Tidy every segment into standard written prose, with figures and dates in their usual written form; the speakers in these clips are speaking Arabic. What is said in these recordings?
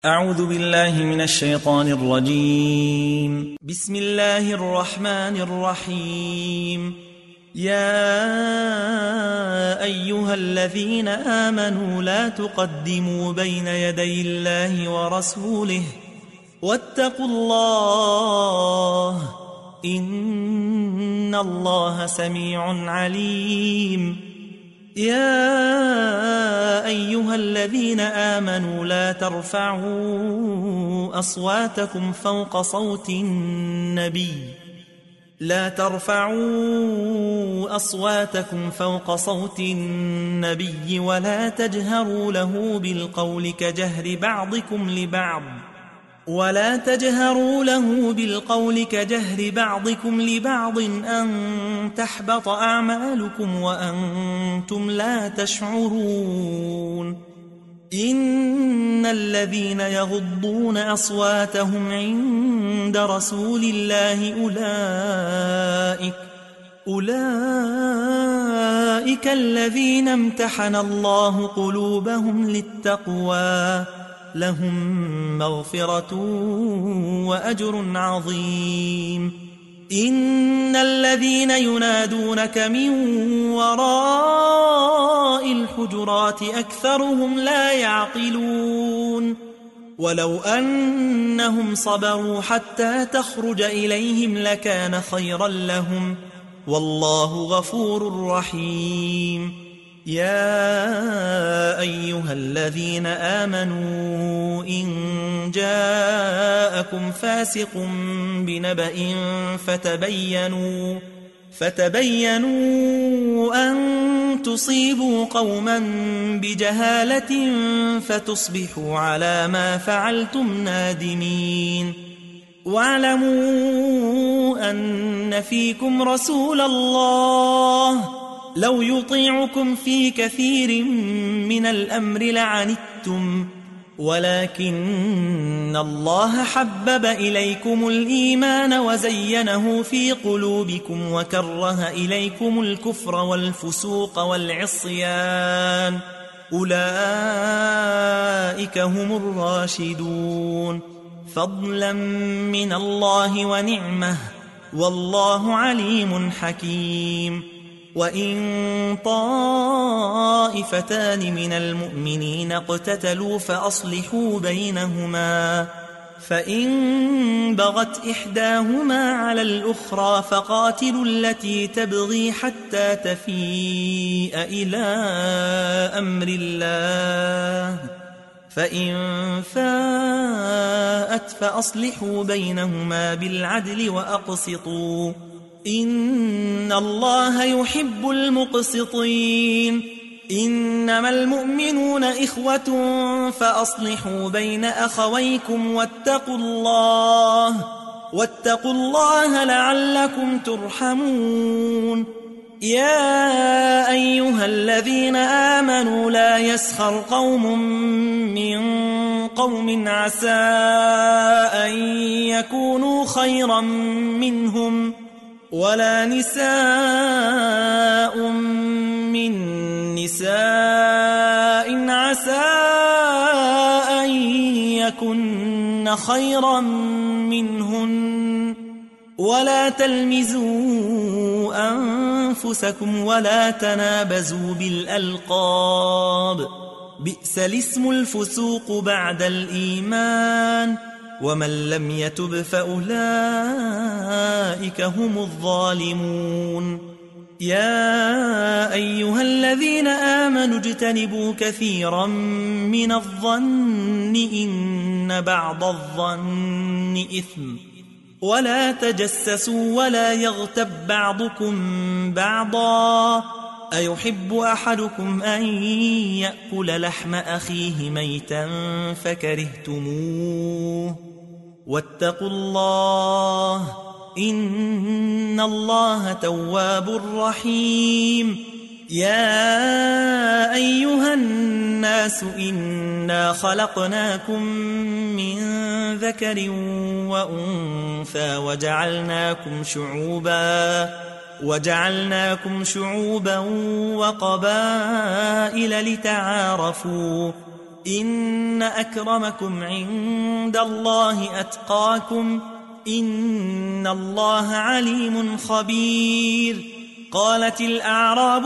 أعوذ بالله من الشيطان الرجيم. بسم الله الرحمن الرحيم. يا أيها الذين آمنوا لا تقدموا بين يدي الله ورسوله واتقوا الله إن الله سميع عليم. يا أيها الذين آمنوا لا ترفعوا أصواتكم فوق صوت النبي ولا تجهروا له بالقول كجهر بعضكم لبعض أن تحبط أعمالكم وأنتم لا تشعرون. إن الذين يغضون أصواتهم عند رسول الله أولئك الذين امتحن الله قلوبهم للتقوى لهم مغفرة وأجر عظيم. إن الذين ينادونك من وراء الحجرات أكثرهم لا يعقلون. ولو أنهم صبروا حتى تخرج إليهم لكان خيرا لهم والله غفور رحيم. يا أيها الذين آمنوا إن جاءكم فاسق بنبأ فتبينوا أن تصيبوا قوما بجهالة فتصبحوا على ما فعلتم نادمين. واعلموا أن فيكم رسول الله لو يطيعكم في كثير من الأمر لعنتم ولكن الله حبب إليكم الإيمان وزينه في قلوبكم وكره إليكم الكفر والفسوق والعصيان أولئك هم الراشدون فضلا من الله ونعمه والله عليم حكيم. وإن طائفتان من المؤمنين اقتتلوا فأصلحوا بينهما فإن بغت إحداهما على الأخرى فقاتلوا التي تبغي حتى تفيء إلى أمر الله فإن فاءت فأصلحوا بينهما بالعدل وأقسطوا إن الله يحب المقسطين. إنما المؤمنون إخوة فأصلحوا بين أخويكم واتقوا الله لعلكم ترحمون. يا أيها الذين آمنوا لا يسخر قوم من قوم عسى أن يكونوا خيرا منهم ولا نساء من نساء عسى أن يكن خيرا منهن ولا تلمزوا أنفسكم ولا تنابزوا بالألقاب بئس الاسم الفسوق بعد الإيمان ومن لم يتب فأولئك هم الظالمون. يا أيها الذين آمنوا اجتنبوا كثيرا من الظن إن بعض الظن إثم ولا تجسسوا ولا يغتب بعضكم بعضا أيحب أحدكم أن يأكل لحم أخيه ميتا فكرهتموه واتقوا الله إن الله تواب رحيم. يا أيها الناس إنا خلقناكم من ذكر وأنثى وجعلناكم شعوبا وقبائل لتعارفوا إن أكرمكم عند الله أتقاكم إن الله عليم خبير. قالت الأعراب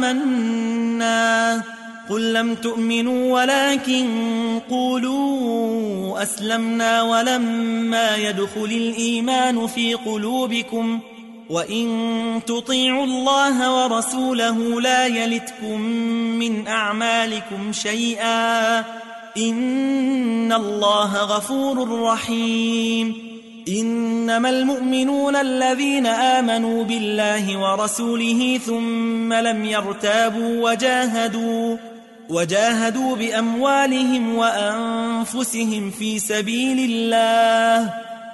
آمنا قل لم تؤمنوا ولكن قولوا أسلمنا ولما يدخل الإيمان في قلوبكم وإن تطيعوا الله ورسوله لا يلتكم من أعمالكم شيئا إن الله غفور رحيم. إنما المؤمنون الذين آمنوا بالله ورسوله ثم لم يرتابوا وجاهدوا بأموالهم وأنفسهم في سبيل الله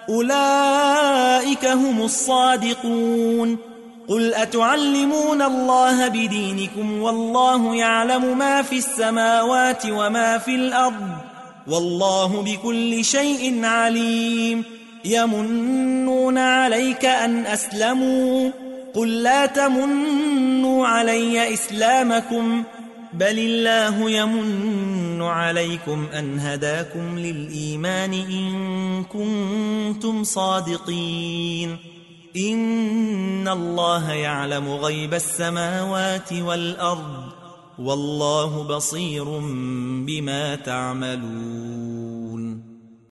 أولئك هم الصادقون. قل أتعلمون الله بدينكم والله يعلم ما في السماوات وما في الأرض والله بكل شيء عليم. يمنون عليك أن أسلموا قل لا تمنوا علي إسلامكم بل الله يمن عليكم أن هداكم للإيمان إن كنتم صادقين. إن الله يعلم غيب السماوات والأرض والله بصير بما تعملون.